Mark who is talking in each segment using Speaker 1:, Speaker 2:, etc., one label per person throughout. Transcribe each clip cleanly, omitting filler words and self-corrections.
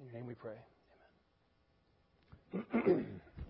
Speaker 1: In your name we pray. Amen.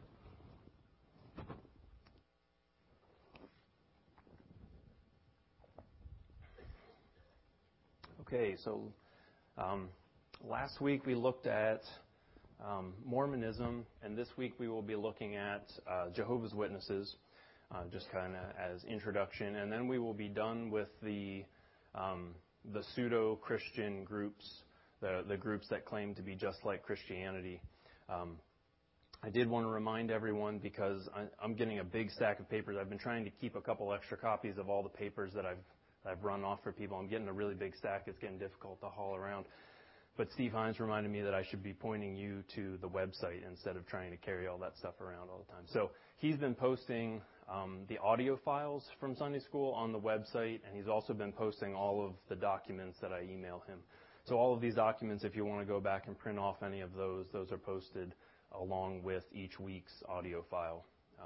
Speaker 1: Okay, so last week we looked at Mormonism, and this week we will be looking at Jehovah's Witnesses, just kind of as introduction, and then we will be done with the pseudo-Christian groups, the groups that claim to be just like Christianity. I did want to remind everyone, because I'm getting a big stack of papers. I've been trying to keep a couple extra copies of all the papers that I've run off for people. I'm getting a really big stack. It's getting difficult to haul around. But Steve Hines reminded me that I should be pointing you to the website instead of trying to carry all that stuff around all the time. So he's been posting the audio files from Sunday school on the website, and he's also been posting all of the documents that I email him. So all of these documents, if you want to go back and print off any of those are posted along with each week's audio file.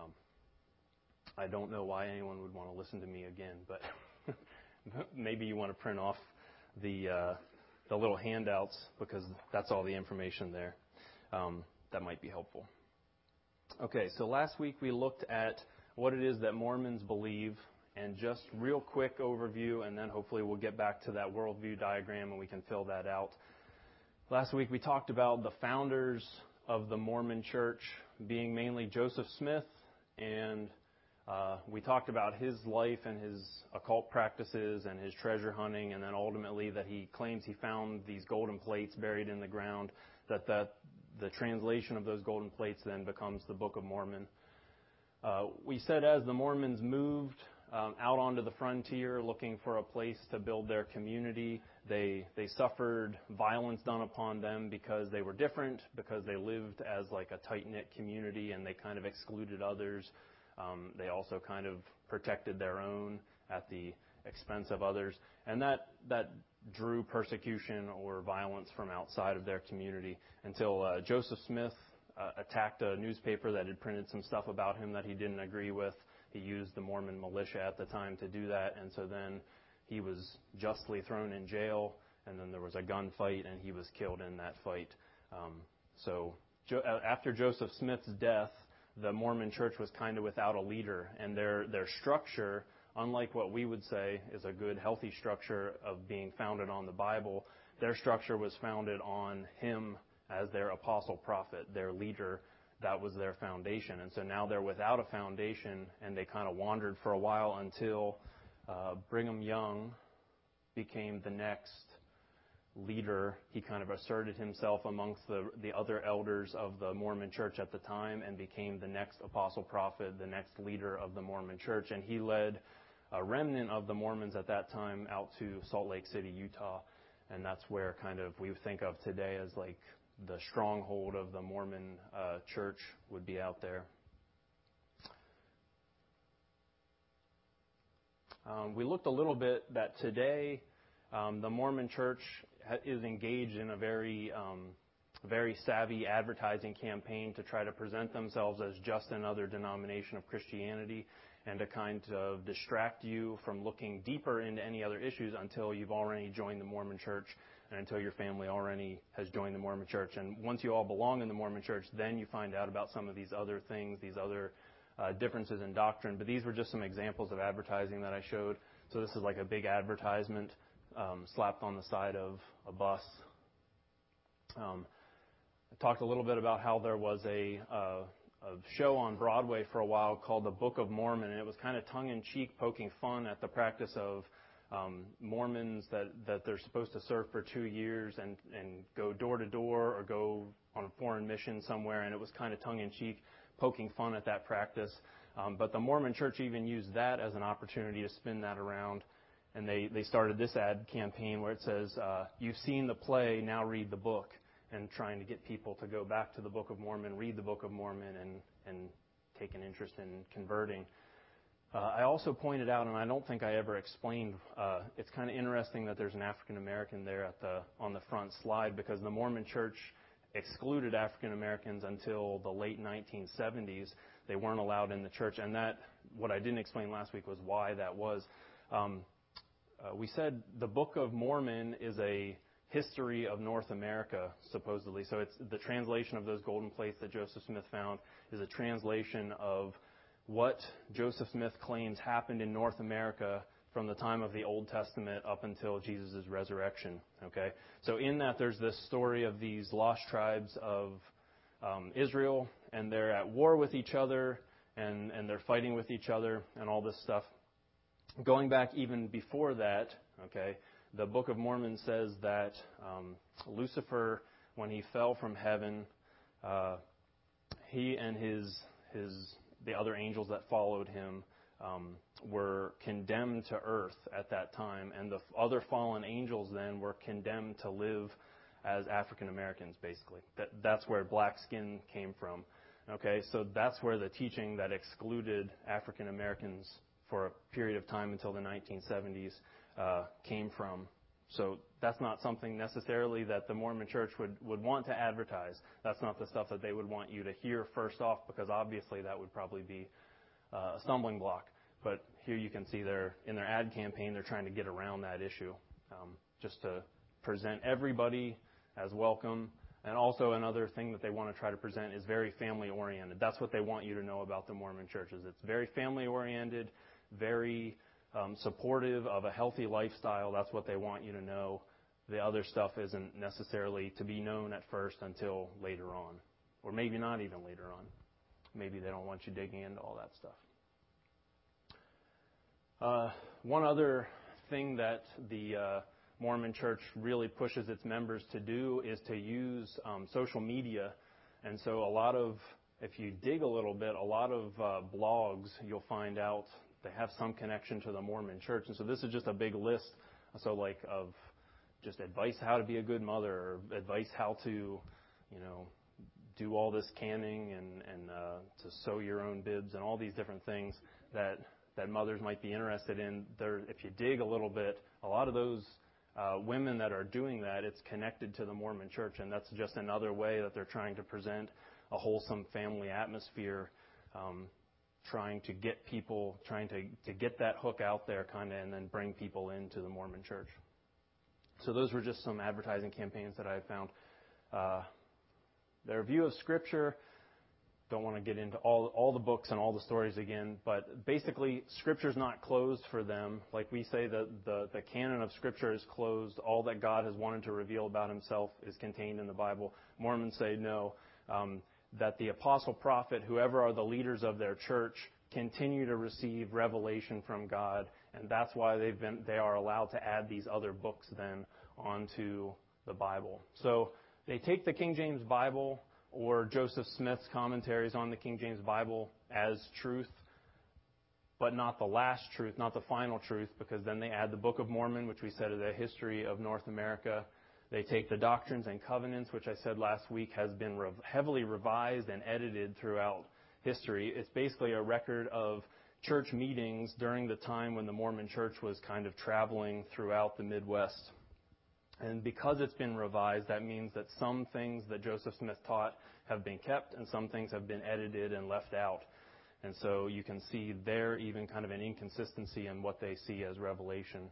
Speaker 1: I don't know why anyone would want to listen to me again, but maybe you want to print off the little handouts, because that's all the information there. That might be helpful. Okay, so last week we looked at what it is that Mormons believe, and just real quick overview, and then hopefully we'll get back to that worldview diagram and we can fill that out. Last week we talked about the founders of the Mormon Church being mainly Joseph Smith, and we talked about his life and his occult practices and his treasure hunting, and then ultimately that he claims he found these golden plates buried in the ground, that the translation of those golden plates then becomes the Book of Mormon. We said as the Mormons moved out onto the frontier looking for a place to build their community, they suffered violence done upon them because they were different, because they lived as like a tight-knit community and they kind of excluded others. They also kind of protected their own at the expense of others. And that drew persecution or violence from outside of their community until Joseph Smith attacked a newspaper that had printed some stuff about him that he didn't agree with. He used the Mormon militia at the time to do that, and so then he was justly thrown in jail, and then there was a gunfight, and he was killed in that fight. After Joseph Smith's death, the Mormon Church was kind of without a leader, and their structure, unlike what we would say is a good, healthy structure of being founded on the Bible, their structure was founded on him as their apostle prophet, their leader. That was their foundation. And so now they're without a foundation, and they kind of wandered for a while until Brigham Young became the next leader. He kind of asserted himself amongst the other elders of the Mormon Church at the time and became the next apostle prophet, the next leader of the Mormon Church. And he led a remnant of the Mormons at that time out to Salt Lake City, Utah. And that's where kind of we think of today as like the stronghold of the Mormon Church would be out there. We looked a little bit that today the Mormon Church is engaged in a very savvy advertising campaign to try to present themselves as just another denomination of Christianity, and to kind of distract you from looking deeper into any other issues until you've already joined the Mormon Church and until your family already has joined the Mormon Church. And once you all belong in the Mormon Church, then you find out about some of these other things, these other differences in doctrine. But these were just some examples of advertising that I showed. So this is like a big advertisement slapped on the side of a bus. I talked a little bit about how there was a show on Broadway for a while called The Book of Mormon, and it was kind of tongue-in-cheek, poking fun at the practice of Mormons that they're supposed to serve for 2 years and go door to door or go on a foreign mission somewhere, and it was kind of tongue-in-cheek, poking fun at that practice. But the Mormon Church even used that as an opportunity to spin that around, and they started this ad campaign where it says, "You've seen the play, now read the book," and trying to get people to go back to the Book of Mormon, read the Book of Mormon, and take an interest in converting. I also pointed out, and I don't think I ever explained, it's kind of interesting that there's an African American there on the front slide, because the Mormon Church excluded African Americans until the late 1970s. They weren't allowed in the church, and that, what I didn't explain last week was why that was. We said the Book of Mormon is a history of North America, supposedly. So it's the translation of those golden plates that Joseph Smith found is a translation of what Joseph Smith claims happened in North America from the time of the Old Testament up until Jesus' resurrection. Okay, so in that there's this story of these lost tribes of Israel, and they're at war with each other, and they're fighting with each other, and all this stuff. Going back even before that, okay, the Book of Mormon says that Lucifer, when he fell from heaven, he and the other angels that followed him were condemned to earth at that time, and the other fallen angels then were condemned to live as African Americans, basically. That's where black skin came from. Okay, so that's where the teaching that excluded African Americans for a period of time until the 1970s came from. So that's not something necessarily that the Mormon Church would want to advertise. That's not the stuff that they would want you to hear first off, because obviously that would probably be a stumbling block. But here you can see in their ad campaign, they're trying to get around that issue, just to present everybody as welcome. And also another thing that they want to try to present is very family-oriented. That's what they want you to know about the Mormon churches. It's very family-oriented, very supportive of a healthy lifestyle. That's what they want you to know. The other stuff isn't necessarily to be known at first until later on, or maybe not even later on. Maybe they don't want you digging into all that stuff. One other thing that the Mormon Church really pushes its members to do is to use social media. And so if you dig a little bit, a lot of blogs, you'll find out they have some connection to the Mormon Church. And so this is just a big list, of just advice how to be a good mother, or advice how to, do all this canning and to sew your own bibs and all these different things that mothers might be interested in. If you dig a little bit, a lot of those women that are doing that, it's connected to the Mormon Church, and that's just another way that they're trying to present a wholesome family atmosphere, trying to get that hook out there, kind of, and then bring people into the Mormon Church. So those were just some advertising campaigns that I had found. Their view of Scripture, don't want to get into all the books and all the stories again, but basically Scripture's not closed for them. Like we say that the canon of Scripture is closed. All that God has wanted to reveal about Himself is contained in the Bible. Mormons say no, that the apostle, prophet, whoever are the leaders of their church, continue to receive revelation from God, and that's why they are allowed to add these other books then onto the Bible. So they take the King James Bible or Joseph Smith's commentaries on the King James Bible as truth, but not the last truth, not the final truth, because then they add the Book of Mormon, which we said is a history of North America. They take the Doctrines and Covenants, which I said last week has been heavily revised and edited throughout history. It's basically a record of church meetings during the time when the Mormon Church was kind of traveling throughout the Midwest. And because it's been revised, that means that some things that Joseph Smith taught have been kept, and some things have been edited and left out. And so you can see there even kind of an inconsistency in what they see as revelation.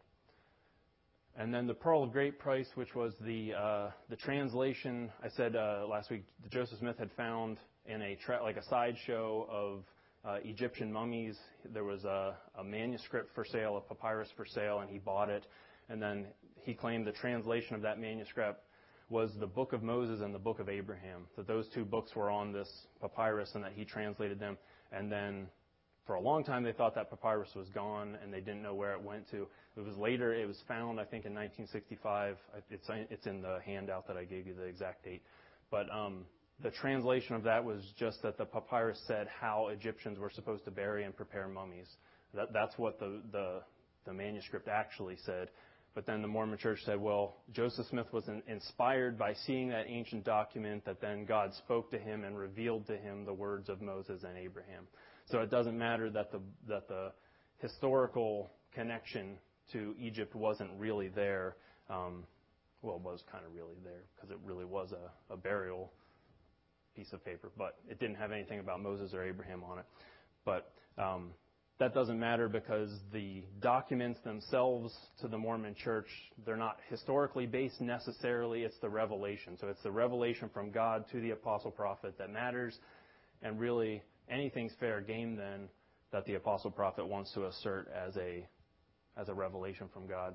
Speaker 1: And then the Pearl of Great Price, which was the translation, I said last week, that Joseph Smith had found in a sideshow of Egyptian mummies. There was a manuscript for sale, a papyrus for sale, and he bought it. And then he claimed the translation of that manuscript was the Book of Moses and the Book of Abraham, that those two books were on this papyrus and that he translated them. And then for a long time they thought that papyrus was gone and they didn't know where it went to. It was later, it was found, I think, in 1965. It's in the handout that I gave you, the exact date. But the translation of that was just that the papyrus said how Egyptians were supposed to bury and prepare mummies. That's what the manuscript actually said. But then the Mormon Church said, well, Joseph Smith was inspired by seeing that ancient document that then God spoke to him and revealed to him the words of Moses and Abraham. So it doesn't matter that the historical connection to Egypt wasn't really there. Well, it was kind of really there because it really was a burial piece of paper, but it didn't have anything about Moses or Abraham on it. But that doesn't matter because the documents themselves to the Mormon Church, they're not historically based necessarily. It's the revelation. So it's the revelation from God to the apostle prophet that matters. And really, anything's fair game then that the apostle prophet wants to assert as a revelation from God.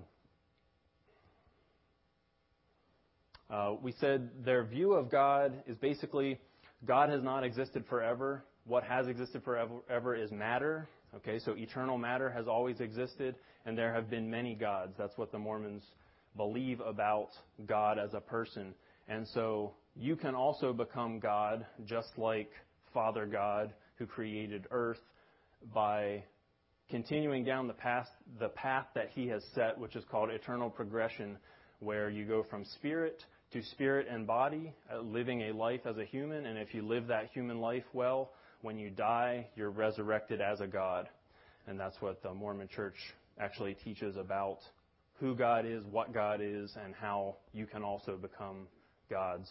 Speaker 1: We said their view of God is basically God has not existed forever. What has existed forever is matter. Okay, so eternal matter has always existed, and there have been many gods. That's what the Mormons believe about God as a person. And so you can also become God, just like Father God, who created earth, by continuing down the path that He has set, which is called eternal progression, where you go from spirit to spirit and body, living a life as a human. And if you live that human life well, when you die, you're resurrected as a God. And that's what the Mormon Church actually teaches about who God is, what God is, and how you can also become gods.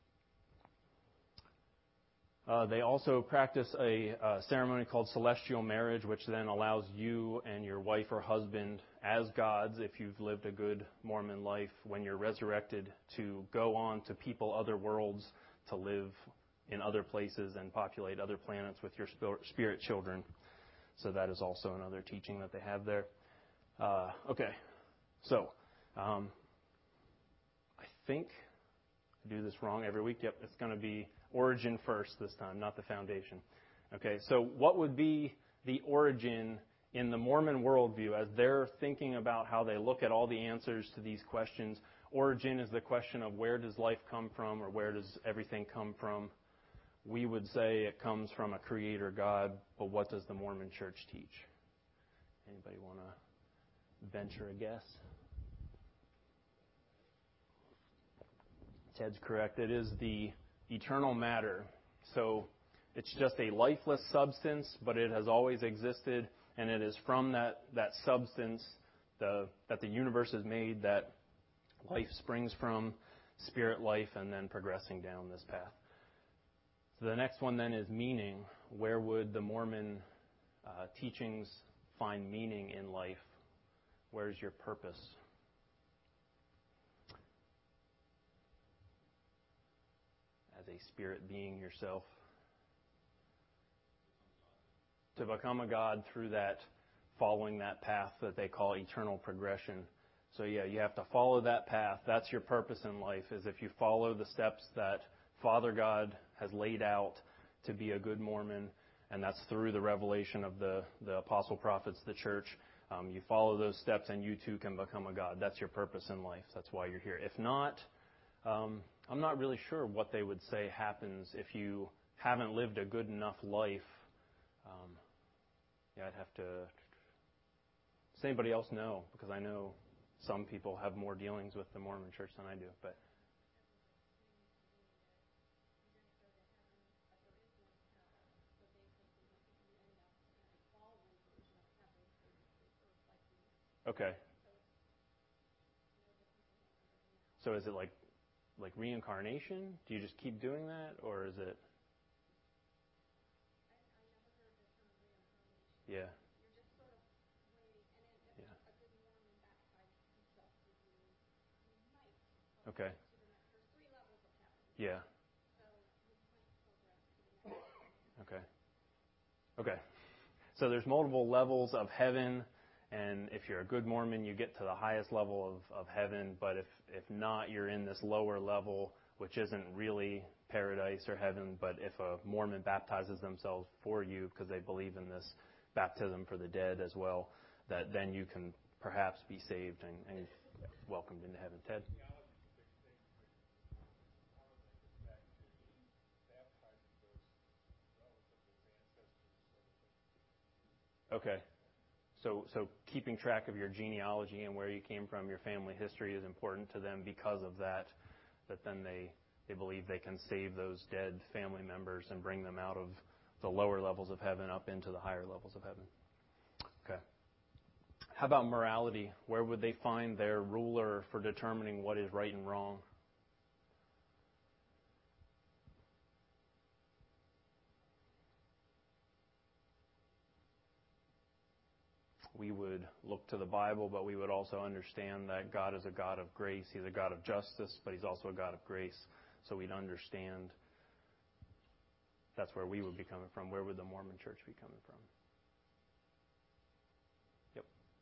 Speaker 1: They also practice a ceremony called celestial marriage, which then allows you and your wife or husband as gods, if you've lived a good Mormon life, when you're resurrected, to go on to people other worlds, to live in other places and populate other planets with your spirit children. So that is also another teaching that they have there. Okay, so I think I do this wrong every week. Yep, it's going to be origin first this time, not the foundation. Okay, so what would be the origin in the Mormon worldview as they're thinking about how they look at all the answers to these questions? Origin is the question of where does life come from, or where does everything come from? We would say it comes from a creator God, but what does the Mormon Church teach? Anybody want to venture a guess? Ted's correct. It is the eternal matter. So it's just a lifeless substance, but it has always existed, and it is from that substance that the universe is made, that life springs from, spirit life, and then progressing down this path. So the next one then is meaning. Where would the Mormon teachings find meaning in life? Where's your purpose? As a spirit being yourself. To become a God through that, following that path that they call eternal progression. So yeah, you have to follow that path. That's your purpose in life, is if you follow the steps that Father God has laid out to be a good Mormon, and that's through the revelation of the apostle prophets, the church. You follow those steps and you too can become a God. That's your purpose in life. That's why you're here. If not, I'm not really sure what they would say happens if you haven't lived a good enough life. I'd have to... Does anybody else know? Because I know some people have more dealings with the Mormon Church than I do, but... Okay. So is it like reincarnation? Do you just keep doing that, or is it? Yeah. Yeah. Okay. Yeah. Okay. Okay. So there's multiple levels of heaven, and if you're a good Mormon, you get to the highest level of heaven, but if not, you're in this lower level, which isn't really paradise or heaven, but if a Mormon baptizes themselves for you because they believe in this baptism for the dead as well, that then you can perhaps be saved and welcomed into heaven. Ted? Okay. So keeping track of your genealogy and where you came from, your family history is important to them because of that then they believe they can save those dead family members and bring them out of the lower levels of heaven up into the higher levels of heaven. Okay. How about morality? Where would they find their ruler for determining what is right and wrong? we would look to the Bible, but we would also understand that God is a God of grace. He's a God of justice, but He's also a God of grace. So we'd understand that's where we would be coming from. Where would the Mormon Church be coming from? Yep.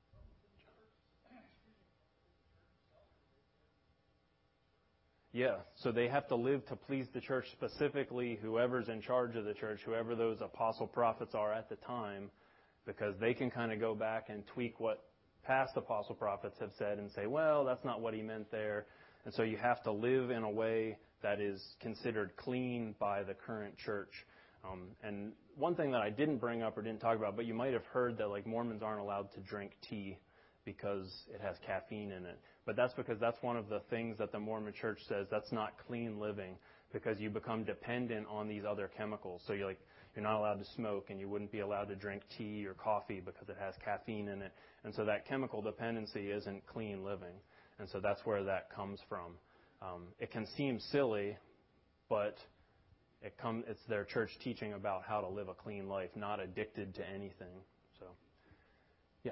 Speaker 1: Yeah, so they have to live to please the church, specifically whoever's in charge of the church, whoever those apostle prophets are at the time, because they can kind of go back and tweak what past apostle prophets have said and say, well, that's not what he meant there. And so you have to live in a way that is considered clean by the current church. And one thing that I didn't bring up or didn't talk about, but you might have heard that like Mormons aren't allowed to drink tea because it has caffeine in it. But that's because that's one of the things that the Mormon Church says that's not clean living, because you become dependent on these other chemicals. So you're not allowed to smoke, and you wouldn't be allowed to drink tea or coffee because it has caffeine in it. And so that chemical dependency isn't clean living. And so that's where that comes from. It can seem silly, but it's their church teaching about how to live a clean life, not addicted to anything. So, yeah.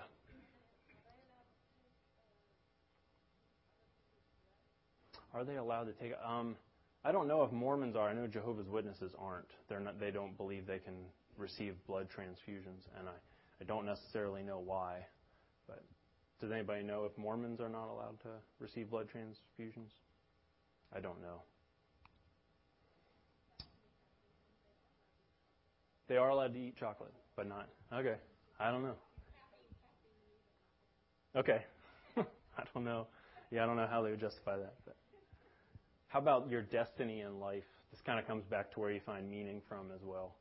Speaker 1: Are they allowed to take? I don't know if Mormons are. I know Jehovah's Witnesses aren't. They're not. They don't believe they can receive blood transfusions, and I don't necessarily know why. But does anybody know if Mormons are not allowed to receive blood transfusions? I don't know. They are allowed to eat chocolate, but not. Okay. I don't know. Okay. I don't know. Yeah, I don't know how they would justify that. But how about your destiny in life? This kind of comes back to where you find meaning from as well.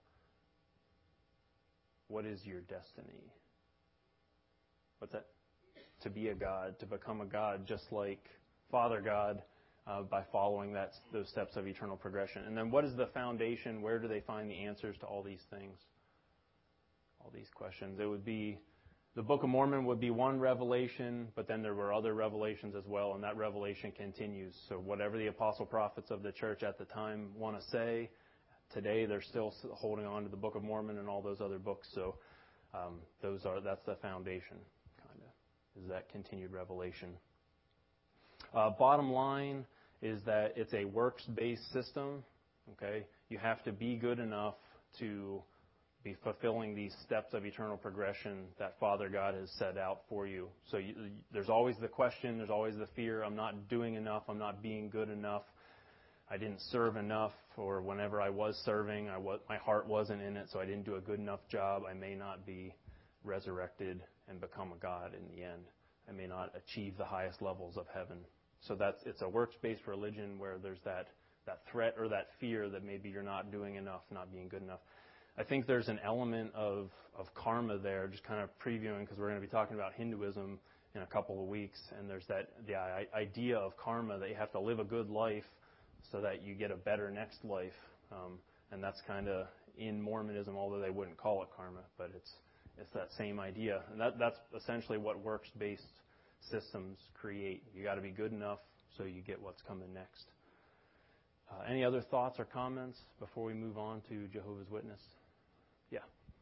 Speaker 1: What is your destiny? What's that? To be a God, to become a God, just like Father God, by following those steps of eternal progression. And then what is the foundation? Where do they find the answers to all these things? All these questions. It would be, the Book of Mormon would be one revelation, but then there were other revelations as well, and that revelation continues. So whatever the apostle prophets of the church at the time want to say, today they're still holding on to the Book of Mormon and all those other books. So that's the foundation, kind of, is that continued revelation. Bottom line is that it's a works-based system. Okay, you have to be good enough to be fulfilling these steps of eternal progression that Father God has set out for you. So there's always the question, there's always the fear, I'm not doing enough, I'm not being good enough, I didn't serve enough, or whenever I was serving, my heart wasn't in it, so I didn't do a good enough job. I may not be resurrected and become a God in the end. I may not achieve the highest levels of heaven. So it's a works-based religion where there's that threat or that fear that maybe you're not doing enough, not being good enough. I think there's an element of karma there, just kind of previewing, because we're going to be talking about Hinduism in a couple of weeks, and there's the idea of karma, that you have to live a good life so that you get a better next life. And that's kind of in Mormonism, although they wouldn't call it karma, but it's that same idea. And that's essentially what works-based systems create. You got to be good enough so you get what's coming next. Any other thoughts or comments before we move on to Jehovah's Witness? Yeah.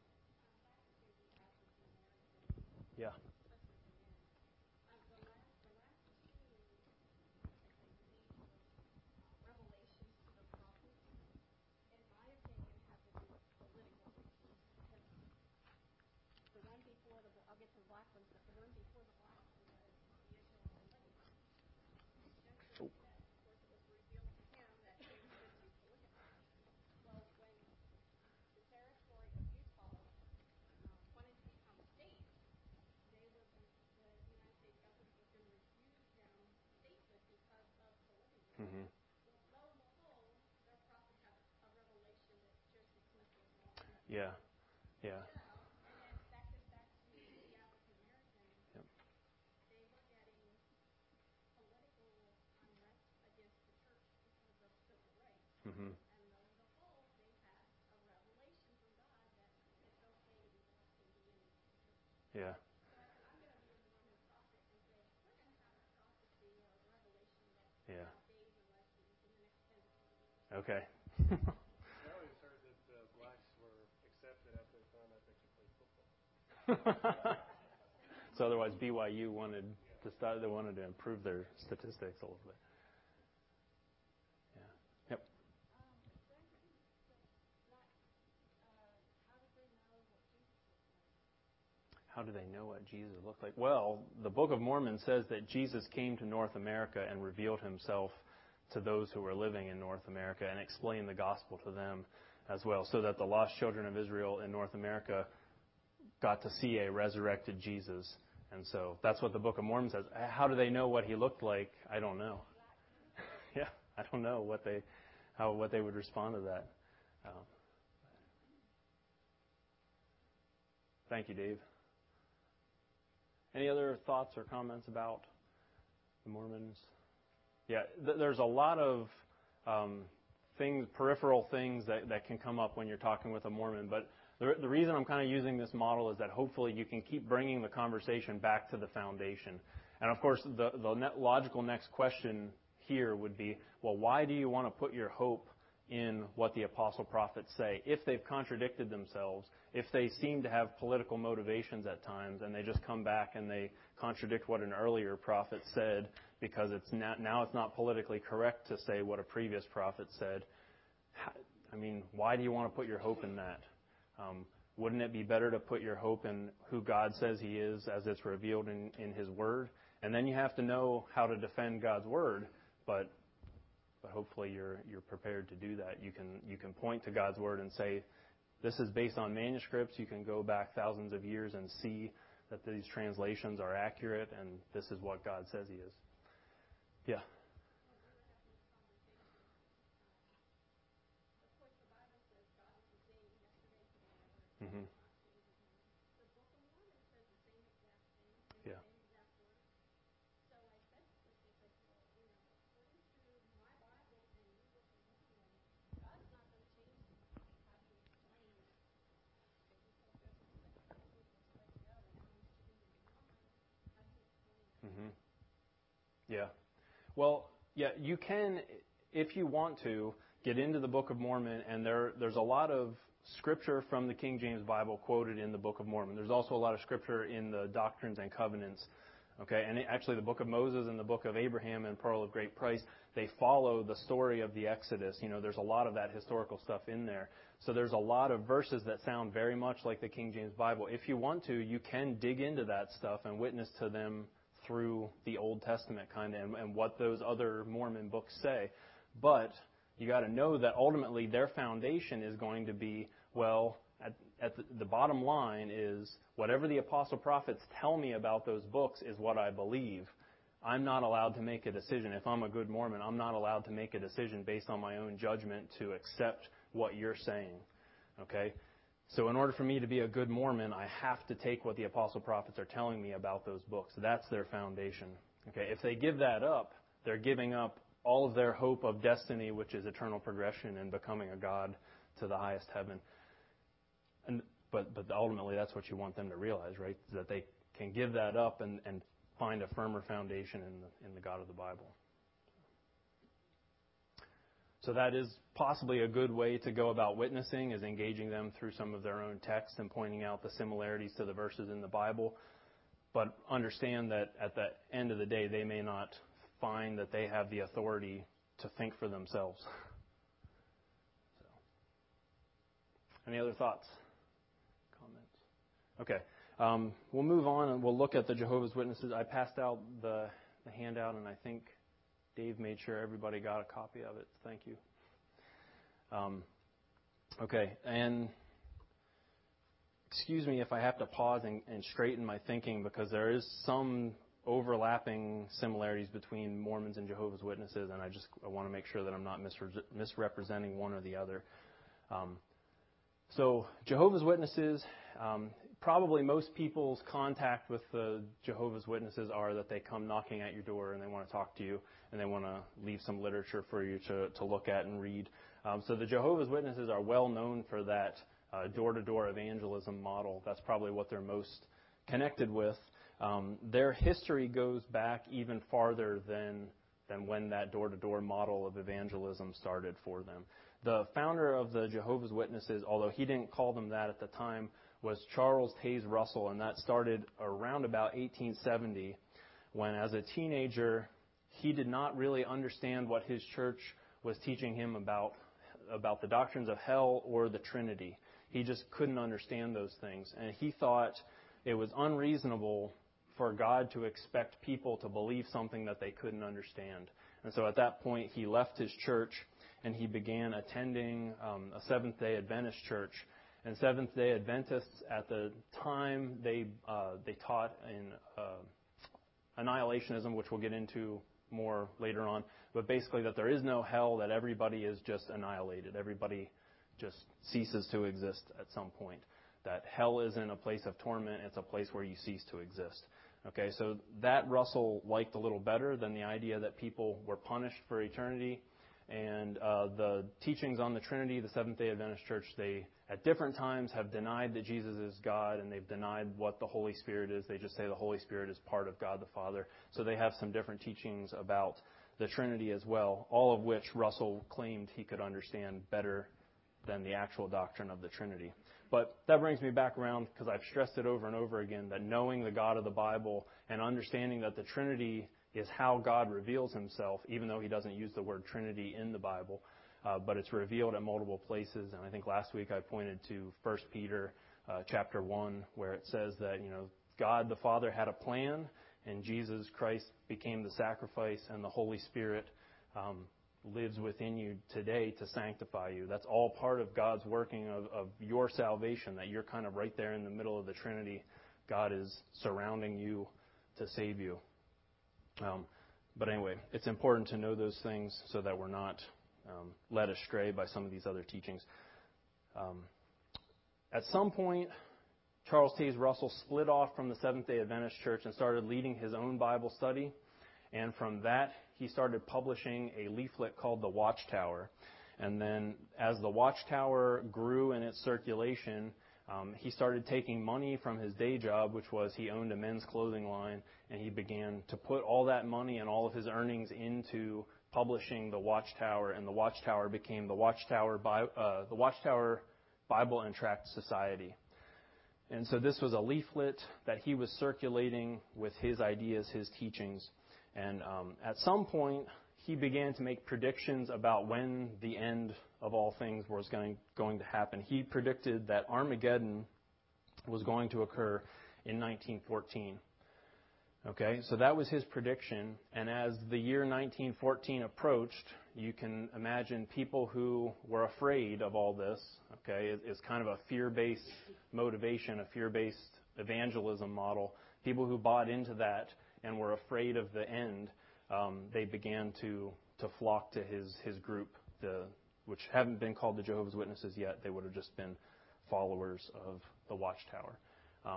Speaker 1: Yeah. Mm-hmm. Yeah. Yeah. Yep. Mm-hmm. Yeah. Yeah. Okay.
Speaker 2: I always heard that blacks were accepted after they found out they could play football.
Speaker 1: So otherwise, BYU wanted to improve their statistics a little bit. Yeah. Yep. How do they know what Jesus looked like? Well, the Book of Mormon says that Jesus came to North America and revealed himself to those who were living in North America and explained the gospel to them as well, so that the lost children of Israel in North America got to see a resurrected Jesus. And so that's what the Book of Mormon says. How do they know what he looked like? I don't know. Yeah, I don't know what they would respond to that. Thank you, Dave. Any other thoughts or comments about the Mormons? Yeah, there's a lot of peripheral things that can come up when you're talking with a Mormon. But the reason I'm kind of using this model is that hopefully you can keep bringing the conversation back to the foundation. And of course, the logical next question here would be, well, why do you want to put your hope in what the apostle prophets say? If they've contradicted themselves, if they seem to have political motivations at times, and they just come back and they contradict what an earlier prophet said because now it's not politically correct to say what a previous prophet said. I mean, why do you want to put your hope in that? Wouldn't it be better to put your hope in who God says He is as it's revealed in His Word? And then you have to know how to defend God's Word, but hopefully you're prepared to do that. You can point to God's Word and say, this is based on manuscripts. You can go back thousands of years and see that these translations are accurate, and this is what God says He is. Yeah. Mm-hmm. Yeah. Mm-hmm. Yeah. Well, yeah, you can, if you want to, get into the Book of Mormon, and there's a lot of scripture from the King James Bible quoted in the Book of Mormon. There's also a lot of scripture in the Doctrines and Covenants. Okay, and actually the Book of Moses and the Book of Abraham and Pearl of Great Price, they follow the story of the Exodus. There's a lot of that historical stuff in there. So there's a lot of verses that sound very much like the King James Bible. If you want to, you can dig into that stuff and witness to them through the Old Testament kind of and what those other Mormon books say. But you got to know that ultimately their foundation is going to be, well, at the bottom line is whatever the apostle prophets tell me about those books is what I believe. I'm not allowed to make a decision. If I'm a good Mormon, I'm not allowed to make a decision based on my own judgment to accept what you're saying. Okay? So in order for me to be a good Mormon, I have to take what the apostle prophets are telling me about those books. That's their foundation. Okay? If they give that up, they're giving up all of their hope of destiny, which is eternal progression and becoming a God to the highest heaven. But ultimately, that's what you want them to realize, right? That they can give that up and find a firmer foundation in the God of the Bible. So that is possibly a good way to go about witnessing, is engaging them through some of their own text and pointing out the similarities to the verses in the Bible. But understand that at the end of the day, they may not find that they have the authority to think for themselves. So, any other thoughts? Okay, we'll move on and we'll look at the Jehovah's Witnesses. I passed out the handout, and I think Dave made sure everybody got a copy of it. Thank you. Okay, and excuse me if I have to pause and straighten my thinking, because there is some overlapping similarities between Mormons and Jehovah's Witnesses, and I want to make sure that I'm not misrepresenting one or the other. So Jehovah's Witnesses, probably most people's contact with the Jehovah's Witnesses are that they come knocking at your door and they want to talk to you and they want to leave some literature for you to look at and read. So the Jehovah's Witnesses are well known for that door-to-door evangelism model. That's probably what they're most connected with. Their history goes back even farther than when that door-to-door model of evangelism started for them. The founder of the Jehovah's Witnesses, although he didn't call them that at the time, was Charles Taze Russell, and that started around about 1870, when as a teenager, he did not really understand what his church was teaching him about the doctrines of hell or the Trinity. He just couldn't understand those things, and he thought it was unreasonable for God to expect people to believe something that they couldn't understand. And so at that point, he left his church, and he began attending a Seventh-day Adventist church. And Seventh-day Adventists at the time, they taught in annihilationism, which we'll get into more later on, but basically that there is no hell, that everybody is just annihilated. Everybody just ceases to exist at some point. That hell isn't a place of torment, it's a place where you cease to exist. Okay, so that Russell liked a little better than the idea that people were punished for eternity. And the teachings on the Trinity, the Seventh-day Adventist Church, they at different times have denied that Jesus is God, and they've denied what the Holy Spirit is. They just say the Holy Spirit is part of God the Father. So they have some different teachings about the Trinity as well, all of which Russell claimed he could understand better than the actual doctrine of the Trinity. But that brings me back around, because I've stressed it over and over again, that knowing the God of the Bible and understanding that the Trinity is how God reveals himself, even though he doesn't use the word Trinity in the Bible, but it's revealed at multiple places. And I think last week I pointed to 1 Peter chapter 1, where it says that, God the Father had a plan, and Jesus Christ became the sacrifice, and the Holy Spirit lives within you today to sanctify you. That's all part of God's working of your salvation, that you're kind of right there in the middle of the Trinity. God is surrounding you to save you. But anyway, it's important to know those things so that we're not led astray by some of these other teachings. At some point, Charles Taze Russell split off from the Seventh-day Adventist Church and started leading his own Bible study. And from that, he started publishing a leaflet called The Watchtower. And then as The Watchtower grew in its circulation, he started taking money from his day job, which was he owned a men's clothing line, and he began to put all that money and all of his earnings into publishing The Watchtower, and The Watchtower became the Watchtower Bible and Tract Society. And so this was a leaflet that he was circulating with his ideas, his teachings. And at some point, he began to make predictions about when the end of all things was going to happen. He predicted that Armageddon was going to occur in 1914. Okay, so that was his prediction. And as the year 1914 approached, you can imagine people who were afraid of all this. Okay, it's kind of a fear-based motivation, a fear-based evangelism model. People who bought into that and were afraid of the end, they began to flock to his group, which haven't been called the Jehovah's Witnesses yet. They would have just been followers of the Watchtower. I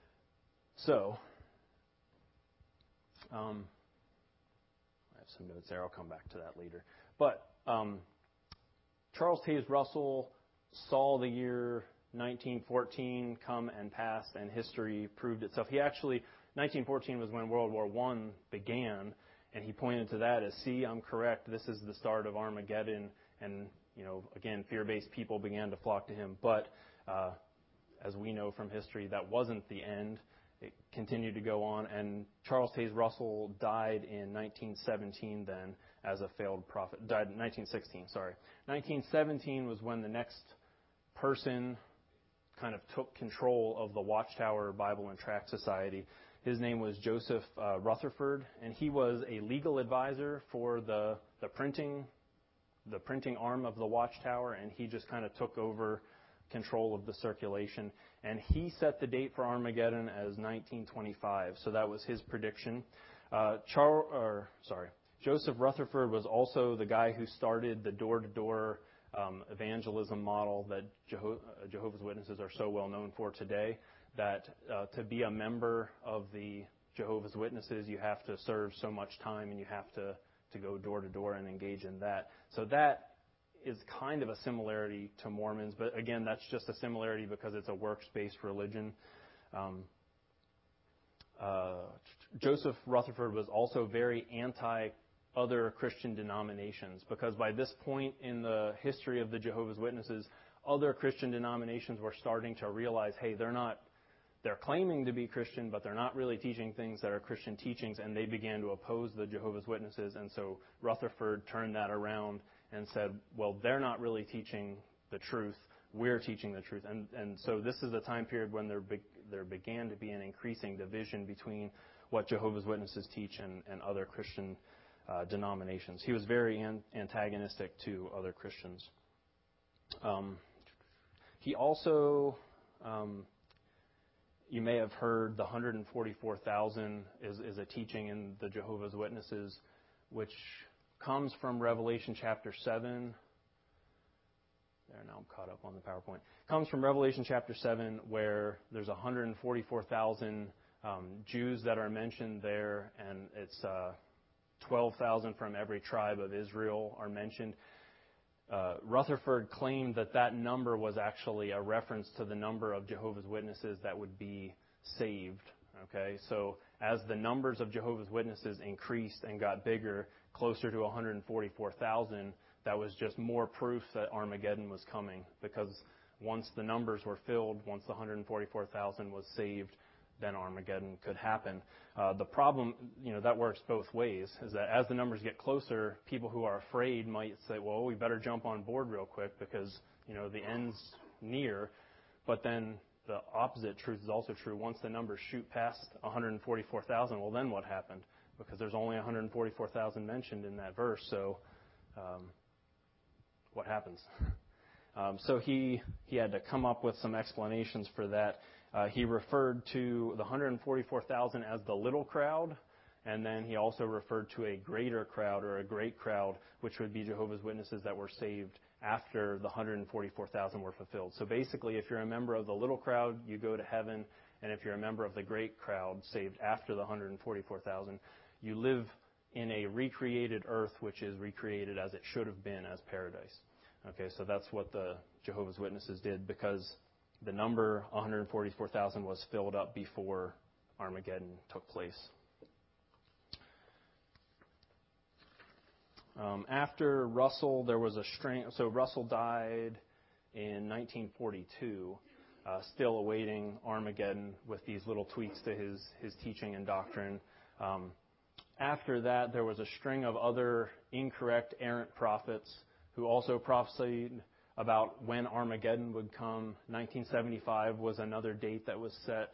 Speaker 1: have some notes there. I'll come back to that later. But Charles Taze Russell saw the year 1914 come and pass, and history proved itself. 1914 was when World War I began, and he pointed to that as, see, I'm correct, this is the start of Armageddon, and, again, fear-based people began to flock to him. But as we know from history, that wasn't the end. It continued to go on, and Charles Taze Russell died in 1917 then as a failed prophet. Died in 1916, sorry. 1917 was when the next person kind of took control of the Watchtower Bible and Tract Society. His name was Joseph Rutherford, and he was a legal advisor for the printing arm of the Watchtower, and he just kind of took over control of the circulation. And he set the date for Armageddon as 1925, so that was his prediction. Joseph Rutherford was also the guy who started the door-to-door evangelism model that Jehovah's Witnesses are so well known for today, that to be a member of the Jehovah's Witnesses, you have to serve so much time and you have to go door-to-door and engage in that. So that is kind of a similarity to Mormons, but again, that's just a similarity because it's a works-based religion. Joseph Rutherford was also very other Christian denominations, because by this point in the history of the Jehovah's Witnesses, other Christian denominations were starting to realize, hey, they're claiming to be Christian, but they're not really teaching things that are Christian teachings, and they began to oppose the Jehovah's Witnesses. And so Rutherford turned that around and said, well, they're not really teaching the truth. We're teaching the truth. And so this is a time period when there began to be an increasing division between what Jehovah's Witnesses teach and other Christian denominations. He was very antagonistic to other Christians. He also, you may have heard the 144,000 is a teaching in the Jehovah's Witnesses, which comes from Revelation chapter 7. There, now I'm caught up on the PowerPoint. Comes from Revelation chapter 7, where there's 144,000 Jews that are mentioned there, and it's 12,000 from every tribe of Israel are mentioned. Rutherford claimed that number was actually a reference to the number of Jehovah's Witnesses that would be saved. Okay, so as the numbers of Jehovah's Witnesses increased and got bigger, closer to 144,000, that was just more proof that Armageddon was coming, because once the numbers were filled, once the 144,000 was saved, then Armageddon could happen. The problem, that works both ways, is that as the numbers get closer, people who are afraid might say, well, we better jump on board real quick because, the end's near. But then the opposite truth is also true. Once the numbers shoot past 144,000, well, then what happened? Because there's only 144,000 mentioned in that verse, so what happens? So he had to come up with some explanations for that. He referred to the 144,000 as the little crowd, and then he also referred to a greater crowd or a great crowd, which would be Jehovah's Witnesses that were saved after the 144,000 were fulfilled. So basically, if you're a member of the little crowd, you go to heaven, and if you're a member of the great crowd saved after the 144,000, you live in a recreated earth, which is recreated as it should have been as paradise. Okay, so that's what the Jehovah's Witnesses did, because the number 144,000 was filled up before Armageddon took place. After Russell, there was a string. So Russell died in 1942, still awaiting Armageddon with these little tweaks to his teaching and doctrine. After that, there was a string of other incorrect, errant prophets who also prophesied about when Armageddon would come. 1975 was another date that was set.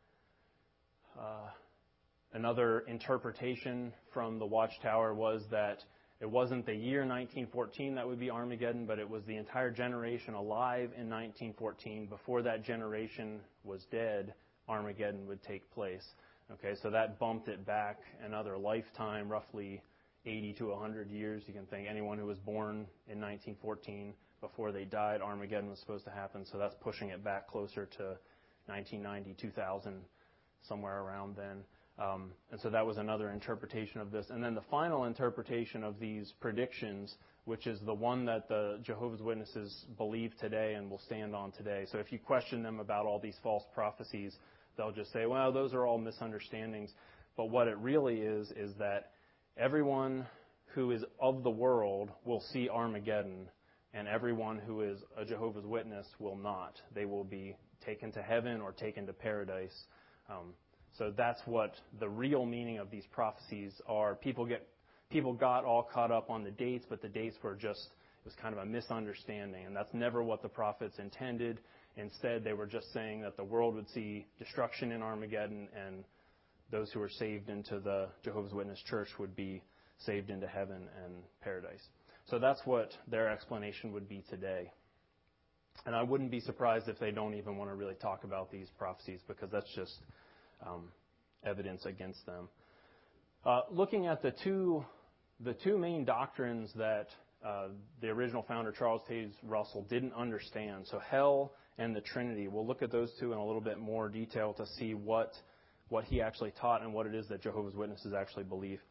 Speaker 1: Another interpretation from the Watchtower was that it wasn't the year 1914 that would be Armageddon, but it was the entire generation alive in 1914. Before that generation was dead, Armageddon would take place. Okay, so that bumped it back another lifetime, roughly 80 to 100 years. You can think anyone who was born in 1914, before they died, Armageddon was supposed to happen. So that's pushing it back closer to 1990, 2000, somewhere around then. And so that was another interpretation of this. And then the final interpretation of these predictions, which is the one that the Jehovah's Witnesses believe today and will stand on today. So if you question them about all these false prophecies, they'll just say, well, those are all misunderstandings. But what it really is that everyone who is of the world will see Armageddon, and everyone who is a Jehovah's Witness will not. They will be taken to heaven or taken to paradise. So that's what the real meaning of these prophecies are. People got all caught up on the dates, but the dates were it was kind of a misunderstanding, and that's never what the prophets intended. Instead, they were just saying that the world would see destruction in Armageddon, and those who were saved into the Jehovah's Witness church would be saved into heaven and paradise. So that's what their explanation would be today. And I wouldn't be surprised if they don't even want to really talk about these prophecies, because that's just evidence against them. Looking at the two main doctrines that the original founder, Charles Taze Russell, didn't understand, so hell and the Trinity. We'll look at those two in a little bit more detail to see what he actually taught and what it is that Jehovah's Witnesses actually believe.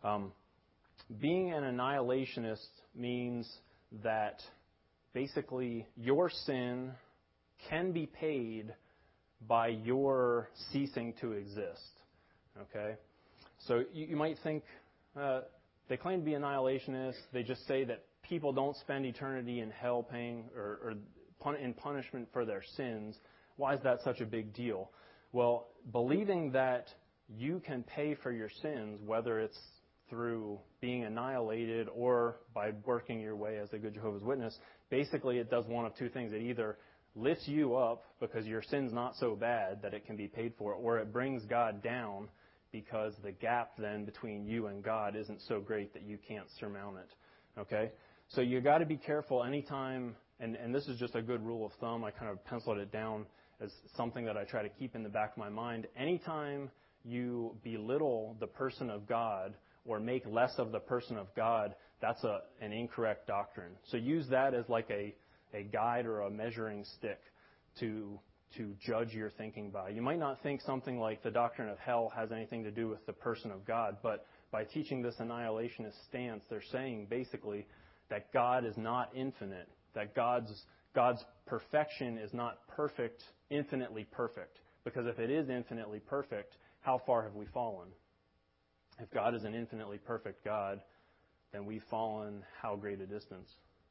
Speaker 1: Being an annihilationist means that basically your sin can be paid by your ceasing to exist. Okay? So you might think, they claim to be annihilationists. They just say that people don't spend eternity in hell paying or in punishment for their sins. Why is that such a big deal? Well, believing that you can pay for your sins, whether it's through being annihilated or by working your way as a good Jehovah's Witness, basically it does one of two things. It either lifts you up because your sin's not so bad that it can be paid for, or it brings God down because the gap then between you and God isn't so great that you can't surmount it. Okay? So you got to be careful anytime, and this is just a good rule of thumb. I kind of penciled it down as something that I try to keep in the back of my mind. Anytime you belittle the person of God or make less of the person of God, that's an incorrect doctrine. So use that as like a guide or a measuring stick to judge your thinking by. You might not think something like the doctrine of hell has anything to do with the person of God, but by teaching this annihilationist stance, they're saying basically that God is not infinite, that God's perfection is not perfect, infinitely perfect. Because if it is infinitely perfect, how far have we fallen? If God is an infinitely perfect God, then we've fallen how great a distance?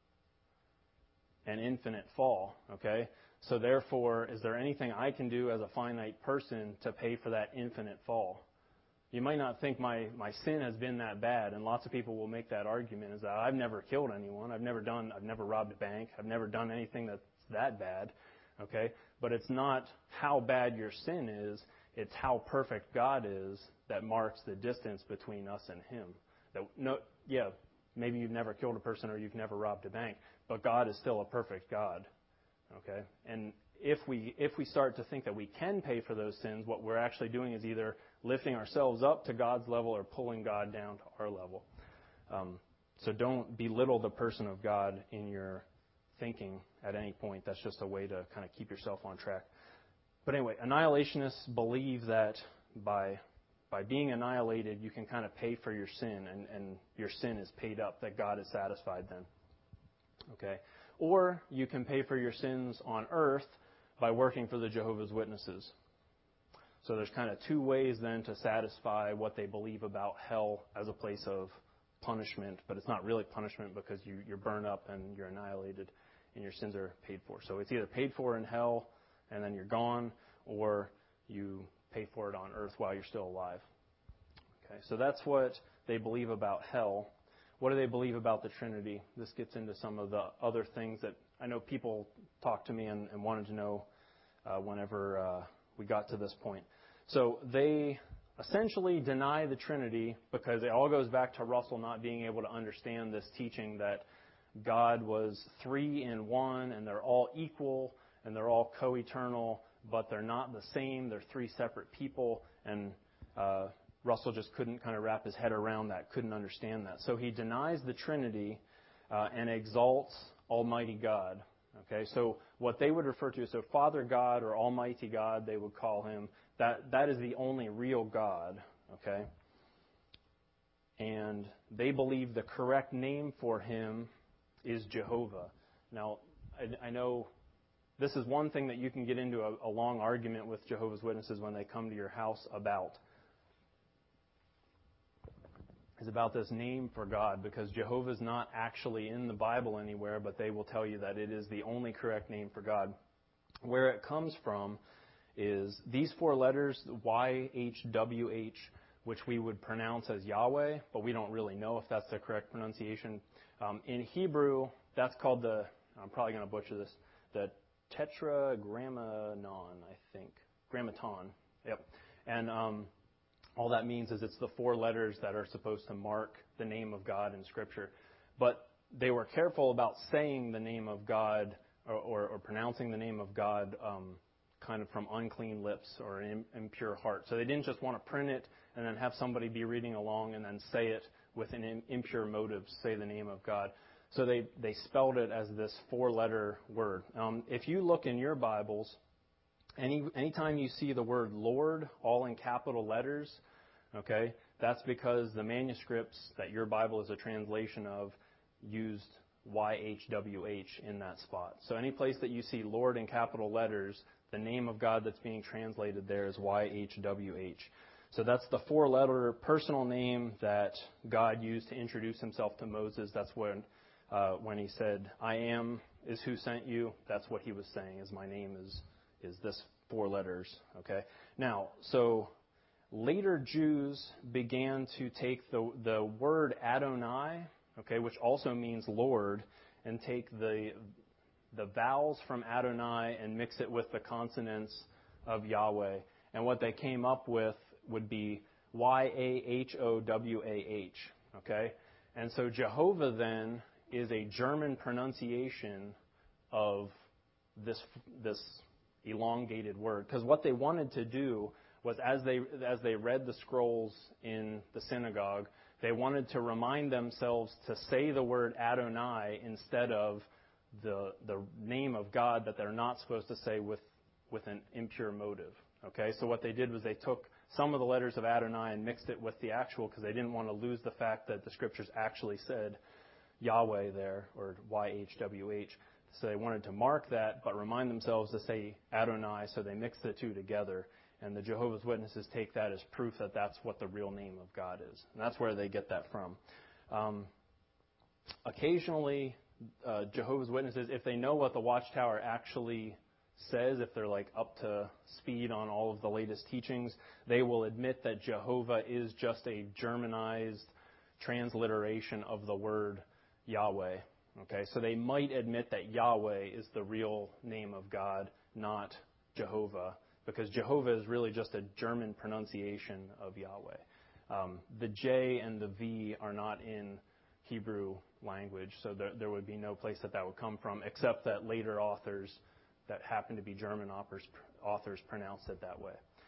Speaker 1: An infinite fall, okay? So therefore, is there anything I can do as a finite person to pay for that infinite fall? You might not think my sin has been that bad, and lots of people will make that argument, is that I've never killed anyone, I've never robbed a bank, I've never done anything that's that bad, okay? But it's not how bad your sin is, it's how perfect God is that marks the distance between us and Him. Maybe you've never killed a person or you've never robbed a bank, but God is still a perfect God, okay? And if we start to think that we can pay for those sins, what we're actually doing is either lifting ourselves up to God's level or pulling God down to our level. So don't belittle the person of God in your thinking at any point. That's just a way to kind of keep yourself on track. But anyway, annihilationists believe that by being annihilated, you can kind of pay for your sin, and your sin is paid up, that God is satisfied then. Okay? Or you can pay for your sins on earth by working for the Jehovah's Witnesses. So there's kind of two ways then to satisfy what they believe about hell as a place of punishment, but it's not really punishment because you're burned up and you're annihilated and your sins are paid for. So it's either paid for in hell and then you're gone, or you pay for it on earth while you're still alive. Okay, so that's what they believe about hell. What do they believe about the Trinity? This gets into some of the other things that I know people talked to me and wanted to know whenever we got to this point. So they essentially deny the Trinity because it all goes back to Russell not being able to understand this teaching that God was three in one and they're all equal and they're all co-eternal, but they're not the same. They're three separate people, and Russell just couldn't kind of wrap his head around that, couldn't understand that. So he denies the Trinity and exalts Almighty God. Okay, so what they would refer to, so Father God or Almighty God, they would call Him, that is the only real God. Okay, and they believe the correct name for Him is Jehovah. Now, I know this is one thing that you can get into a long argument with Jehovah's Witnesses when they come to your house about. Is about this name for God, because Jehovah's not actually in the Bible anywhere, but they will tell you that it is the only correct name for God. Where it comes from is these four letters, YHWH, which we would pronounce as Yahweh, but we don't really know if that's the correct pronunciation. In Hebrew, that's called I'm probably going to butcher this, the Tetragrammaton, I think. Grammaton, yep. And all that means is it's the four letters that are supposed to mark the name of God in Scripture. But they were careful about saying the name of God or pronouncing the name of God kind of from unclean lips or an impure heart. So they didn't just want to print it and then have somebody be reading along and then say it with an impure motive, say the name of God. So they spelled it as this four-letter word. If you look in your Bibles, anytime you see the word Lord, all in capital letters, okay, that's because the manuscripts that your Bible is a translation of used YHWH in that spot. So any place that you see Lord in capital letters, the name of God that's being translated there is YHWH. So that's the four-letter personal name that God used to introduce himself to Moses. That's when he said, I am is who sent you. That's what he was saying, is my name is this 4 letters. Okay. Now, so later Jews began to take the word Adonai, okay, which also means Lord, and take the vowels from Adonai and mix it with the consonants of Yahweh. And what they came up with would be Yahwah, okay? And so Jehovah then is a German pronunciation of this elongated word. Because what they wanted to do was, as they read the scrolls in the synagogue, they wanted to remind themselves to say the word Adonai instead of the name of God that they're not supposed to say with an impure motive. Okay, so what they did was they took some of the letters of Adonai and mixed it with the actual, because they didn't want to lose the fact that the scriptures actually said Yahweh there, or YHWH. So they wanted to mark that, but remind themselves to say Adonai, so they mixed the two together. And the Jehovah's Witnesses take that as proof that that's what the real name of God is. And that's where they get that from. Occasionally, Jehovah's Witnesses, if they know what the Watchtower actually says, if they're like up to speed on all of the latest teachings, they will admit that Jehovah is just a Germanized transliteration of the word Yahweh. Okay, so they might admit that Yahweh is the real name of God, not Jehovah, because Jehovah is really just a German pronunciation of Yahweh. The J and the V are not in Hebrew language, so there would be no place that would come from, except that later authors that happen to be German authors pronounced it that way.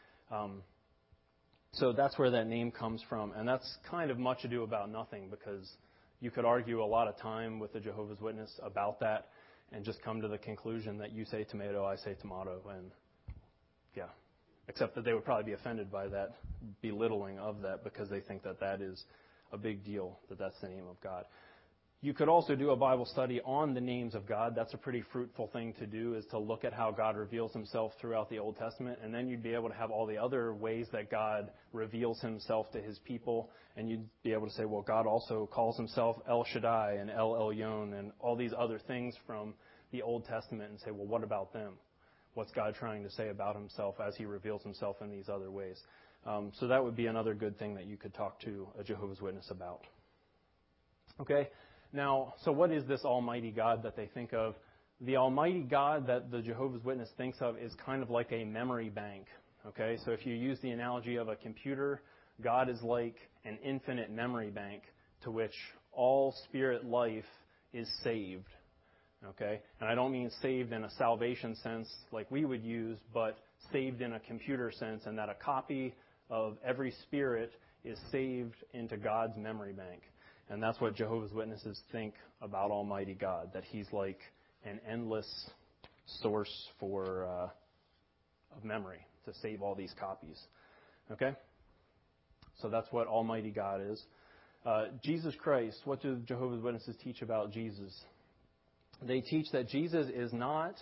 Speaker 1: So that's where that name comes from, and that's kind of much ado about nothing, because you could argue a lot of time with the Jehovah's Witness about that and just come to the conclusion that you say tomato, I say tomato, and yeah, except that they would probably be offended by that belittling of that, because they think that that is a big deal, that that's the name of God. You could also do a Bible study on the names of God. That's a pretty fruitful thing to do, is to look at how God reveals himself throughout the Old Testament, and then you'd be able to have all the other ways that God reveals himself to his people, and you'd be able to say, well, God also calls himself El Shaddai and El Elyon and all these other things from the Old Testament, and say, well, what about them? What's God trying to say about himself as he reveals himself in these other ways? So that would be another good thing that you could talk to a Jehovah's Witness about. Okay? Now, so what is this Almighty God that they think of? The Almighty God that the Jehovah's Witness thinks of is kind of like a memory bank. Okay? So if you use the analogy of a computer, God is like an infinite memory bank to which all spirit life is saved. Okay? And I don't mean saved in a salvation sense like we would use, but saved in a computer sense, and that a copy of every spirit is saved into God's memory bank. And that's what Jehovah's Witnesses think about Almighty God, that he's like an endless source of memory to save all these copies. Okay? So that's what Almighty God is. Jesus Christ, what do Jehovah's Witnesses teach about Jesus? They teach that Jesus is not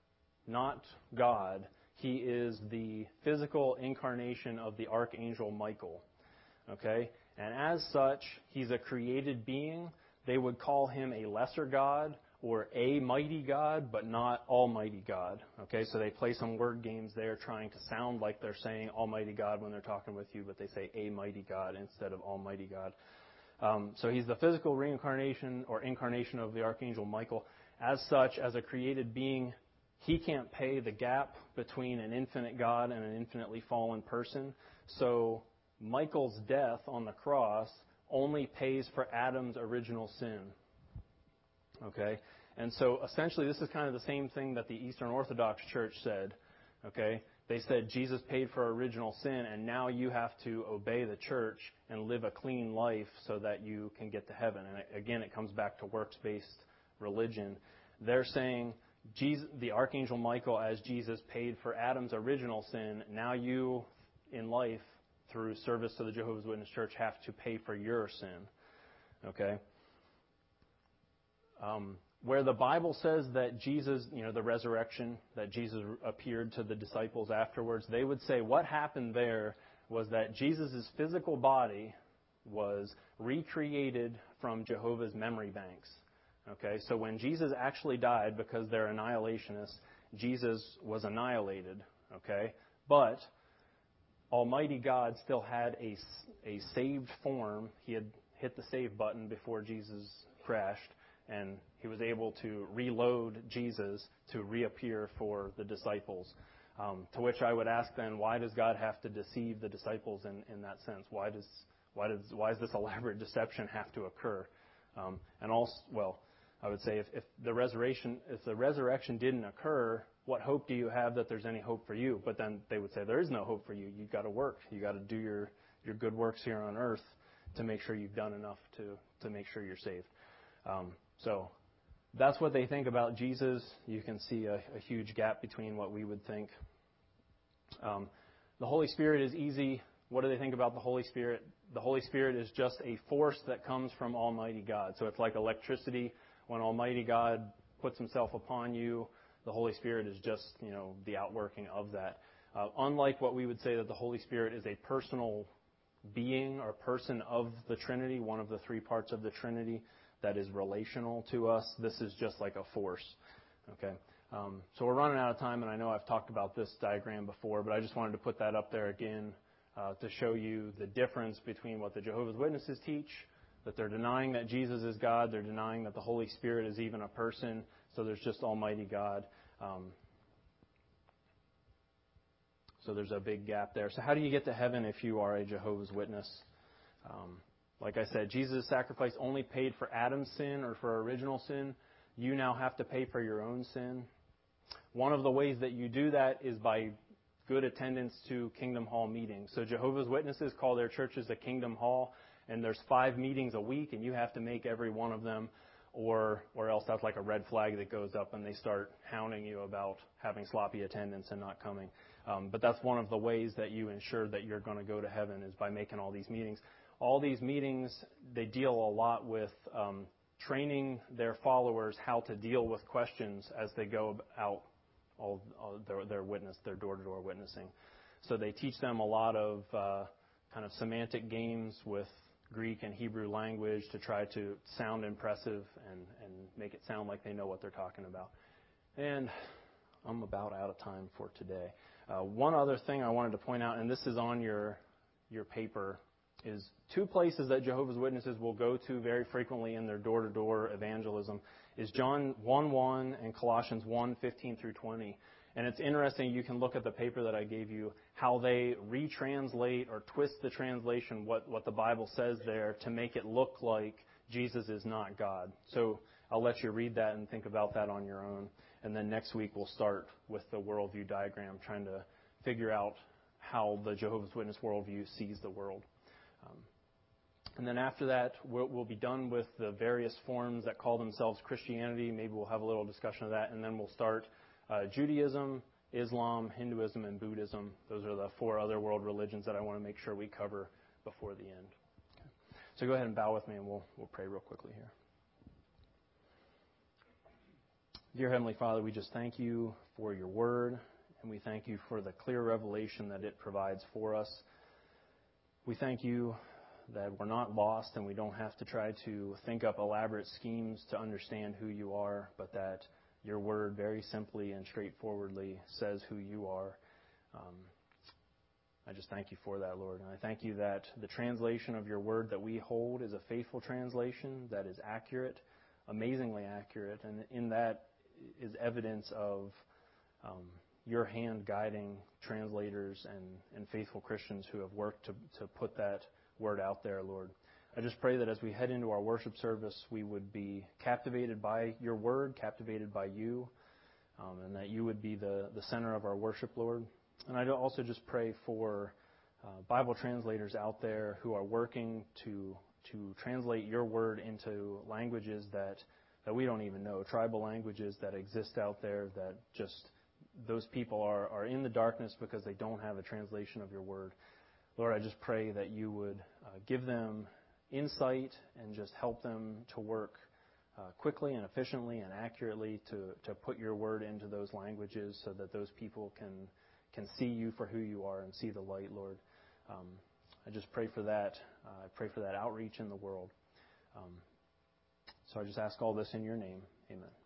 Speaker 1: God. He is the physical incarnation of the Archangel Michael. Okay? And as such, he's a created being. They would call him a lesser God or a mighty God, but not Almighty God. Okay, so they play some word games there trying to sound like they're saying Almighty God when they're talking with you, but they say a mighty God instead of Almighty God. So he's the physical reincarnation or incarnation of the Archangel Michael. As such, as a created being, he can't pay the gap between an infinite God and an infinitely fallen person. So Michael's death on the cross only pays for Adam's original sin. Okay? And so essentially this is kind of the same thing that the Eastern Orthodox Church said. Okay? They said Jesus paid for original sin, and now you have to obey the church and live a clean life so that you can get to heaven. And again, it comes back to works-based religion. They're saying Jesus, the Archangel Michael, as Jesus paid for Adam's original sin, now you in life, through service to the Jehovah's Witness Church, have to pay for your sin. Okay? Where the Bible says that Jesus, the resurrection, that Jesus appeared to the disciples afterwards, they would say what happened there was that Jesus' physical body was recreated from Jehovah's memory banks. Okay, so when Jesus actually died, because they're annihilationists, Jesus was annihilated. Okay, but Almighty God still had a saved form. He had hit the save button before Jesus crashed, and he was able to reload Jesus to reappear for the disciples. To which I would ask then, why does God have to deceive the disciples in that sense? Why does this elaborate deception have to occur? And also, well, I would say if the resurrection didn't occur, what hope do you have that there's any hope for you? But then they would say there is no hope for you. You've got to work. You've got to do your good works here on earth to make sure you've done enough to make sure you're saved. So that's what they think about Jesus. You can see a huge gap between what we would think. The Holy Spirit is easy. What do they think about the Holy Spirit? The Holy Spirit is just a force that comes from Almighty God. So it's like electricity. When Almighty God puts himself upon you, the Holy Spirit is just, the outworking of that. Unlike what we would say that the Holy Spirit is a personal being or person of the Trinity, one of the three parts of the Trinity that is relational to us, this is just like a force. Okay. So we're running out of time, and I know I've talked about this diagram before, but I just wanted to put that up there again to show you the difference between what the Jehovah's Witnesses teach, that they're denying that Jesus is God, they're denying that the Holy Spirit is even a person, so there's just Almighty God. So there's a big gap there. So how do you get to heaven if you are a Jehovah's Witness? Like I said, Jesus' sacrifice only paid for Adam's sin or for original sin. You now have to pay for your own sin. One of the ways that you do that is by good attendance to Kingdom Hall meetings. So Jehovah's Witnesses call their churches a Kingdom Hall, and there's 5 meetings a week, and you have to make every one of them, or else that's like a red flag that goes up and they start hounding you about having sloppy attendance and not coming. But that's one of the ways that you ensure that you're going to go to heaven is by making all these meetings. All these meetings, they deal a lot with training their followers how to deal with questions as they go out all their door-to-door witnessing. So they teach them a lot of kind of semantic games with Greek and Hebrew language to try to sound impressive and make it sound like they know what they're talking about. And I'm about out of time for today. One other thing I wanted to point out, and this is on your paper, is 2 places that Jehovah's Witnesses will go to very frequently in their door-to-door evangelism is John 1:1 and Colossians 1:15 through 20. And it's interesting, you can look at the paper that I gave you, how they retranslate or twist the translation, what the Bible says there, to make it look like Jesus is not God. So I'll let you read that and think about that on your own. And then next week we'll start with the worldview diagram, trying to figure out how the Jehovah's Witness worldview sees the world. And then after that, we'll be done with the various forms that call themselves Christianity. Maybe we'll have a little discussion of that, and then we'll start Judaism, Islam, Hinduism, and Buddhism. Those are the 4 other world religions that I want to make sure we cover before the end. Okay. So go ahead and bow with me, and we'll pray real quickly here. Dear Heavenly Father, we just thank you for your word, and we thank you for the clear revelation that it provides for us. We thank you that we're not lost and we don't have to try to think up elaborate schemes to understand who you are, but that your word very simply and straightforwardly says who you are. I just thank you for that, Lord. And I thank you that the translation of your word that we hold is a faithful translation that is accurate, amazingly accurate, and in that is evidence of your hand guiding translators and faithful Christians who have worked to put that word out there, Lord. I just pray that as we head into our worship service, we would be captivated by your word, captivated by you, and that you would be the center of our worship, Lord. And I also just pray for Bible translators out there who are working to translate your word into languages that we don't even know, tribal languages that exist out there, that just those people are in the darkness because they don't have a translation of your word. Lord, I just pray that you would give them insight and just help them to work quickly and efficiently and accurately to put your word into those languages so that those people can see you for who you are and see the light, Lord. I just pray for that. I pray for that outreach in the world. So I just ask all this in your name. Amen.